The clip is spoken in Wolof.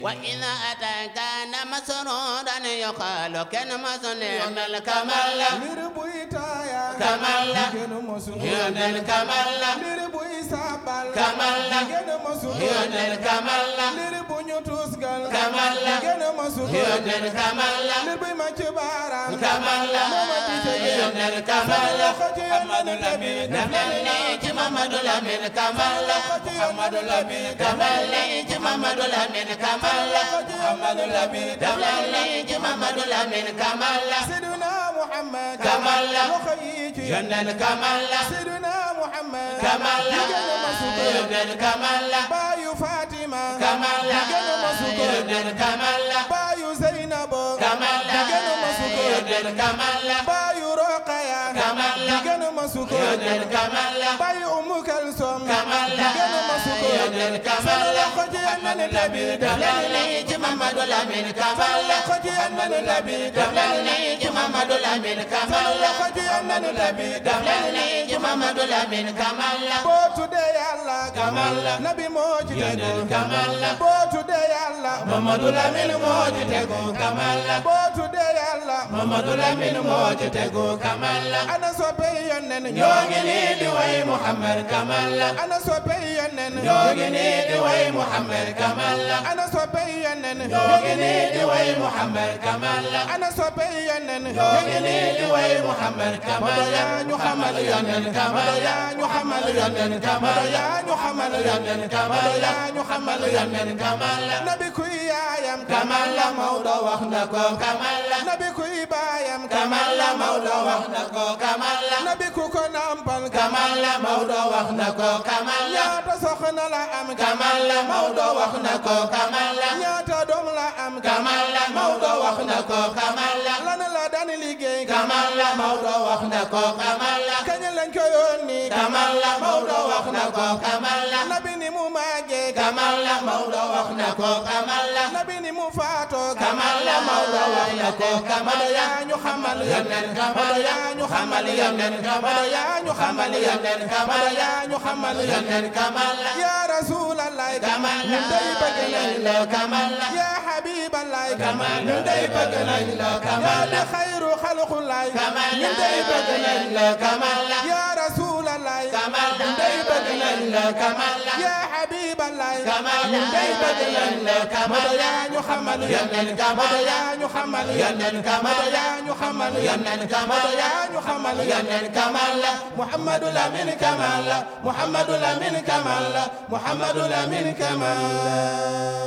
وإذا أتاك مسرورا يقال كان مسنون الكمال كمال يون الكمال كمال يون الكمال كمال يون الكمال كمال يون الكمال محمد الأمين محمد الأمين كمال محمد الأمين كمال محمد الأمين كمال محمد الأمين محمد الأمين كمال سيدنا محمد كمال جنن كمال سيدنا محمد كمال كمال بايو فاطمة كمال كمال بايو زينب كمال كمال بايو رقية كمال كمال بايو أم كلثوم كمال كمال محمد الأمين محمد الأمين كمال محمد الأمين محمد الأمين كمال محمد الأمين محمد الأمين كمال boo tuddee Yàlla kamal nabi moo ci tegu kamal boo tuddee Yàlla Mamadou Lamine moo ci tegu kamal boo tuddee Yàlla Mamadou Lamine moo ci tegu kamal ana soppe Yonent ñoo ngi nii di way Muhammad kamal ana soppe Yonent ñoo ngi nii di way Muhammad kamal ana soppe Yonent ñoo ngi nii di way Muhammad kamal ana soppe Yonent ñoo ngi nii di way Muhammad kamal yaa ñu xamal Yonent kamal yaa ñu xamal Yonent kamal yaa ñu xamal Yonent kamal yaa ñu xamal Yonent kamal nabi kuy yaayam kamal Maodo wax na ko kamal nabi kuy baayam kamal Maodo wax na ko kamal nabi ku ko nampal kamal Maodo wax na ko kamal ñaata soxna la am kamal Maodo wax na ko kamal ñaata doom la am kamal Maodo wax na ko kamal lan la daan liggéey kamal Maodo wax na ko kamal kañ lañ ko yónni kamal Maodo wax na ko kamal nabi ni mu màggee kamal Maodo wax na ko kamal nabi ni mu faatoo kamal Maodo wax na ko kamal yaa ñu xamal Yonent kamal yaa ñu xamal Yonent kamal yaa ñu xamal Yonent kamal yaa ñu xamal Yonent kamal yaa rasulallah kamal ñun day bëgg nañ la kamal yaa habiballah kamal ñun day bëgg nañ la kamal yaa xayru xalqullah kamal ñun day bëgg nañ la kamal yaa rasulallah kamal ñun day bëgg nañ la kamal yaa habiballah kamal ñun day bëgg nañ la kamal yaa ñu xamal Yonent kamal yaa ñu xamal Yonent kamal yaa ñu xamal Yonent kamal yaa ñu xamal Yonent kamal Muhammadu Lamin Kamal Muhammadu Lamin Kamal Muhammadu Lamin Kamal